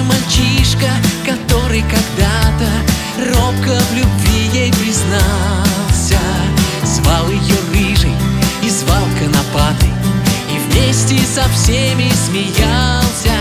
мальчишка, который когда-то робко в любви ей признался. Звал ее рыжей и звал конопатой, и вместе со всеми смеялся.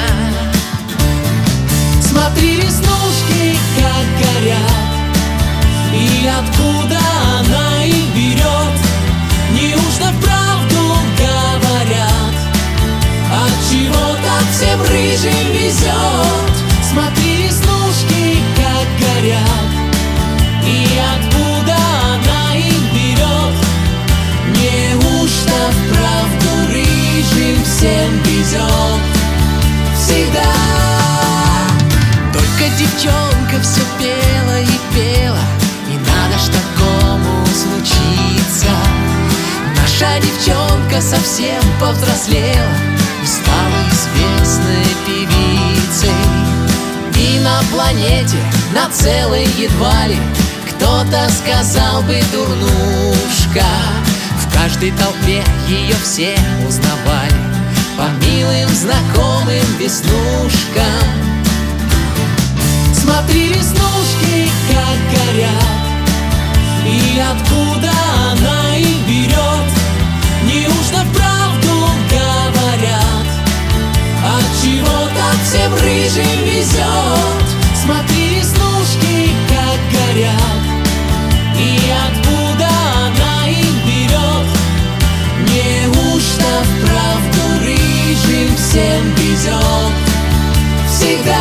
Смотри, веснушки, как горят, и откуда она их берет? Неужто правду говорят? Отчего так всем рыжим везет? Смотри, веснушки, как горят, и откуда она их берет? Неужто вправду рыжим всем везет? Всегда. Только девчонка все пела и пела, и надо ж такому случиться. Наша девчонка совсем повзрослела и стала известной певицей. И на планете, на целой едва ли кто-то сказал бы дурнушка. В каждой толпе ее все узнавали по милым знакомым веснушкам. Смотри, веснушки, как горят, и откуда она их берет? Неужто правду говорят? Отчего так всем рыжим везет? Смотри, веснушки, как горят, и откуда она их берет? Неужто вправду рыжим всем везет? Всегда.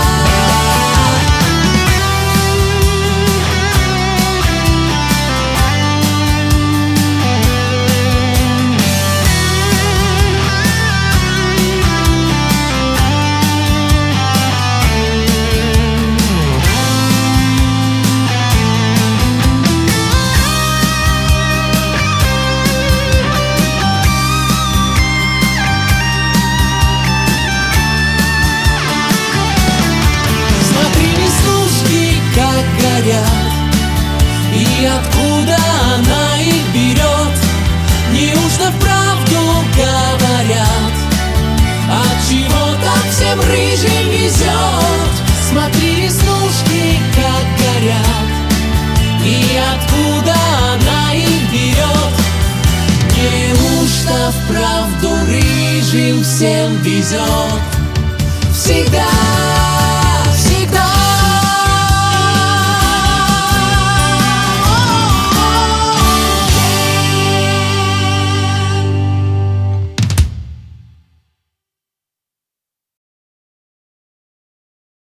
И откуда она их берет? Неужто вправду говорят? Отчего так всем рыжим везет? Смотри, веснушки, как горят, и откуда она их берет? Неужто вправду рыжим всем везет? Всегда.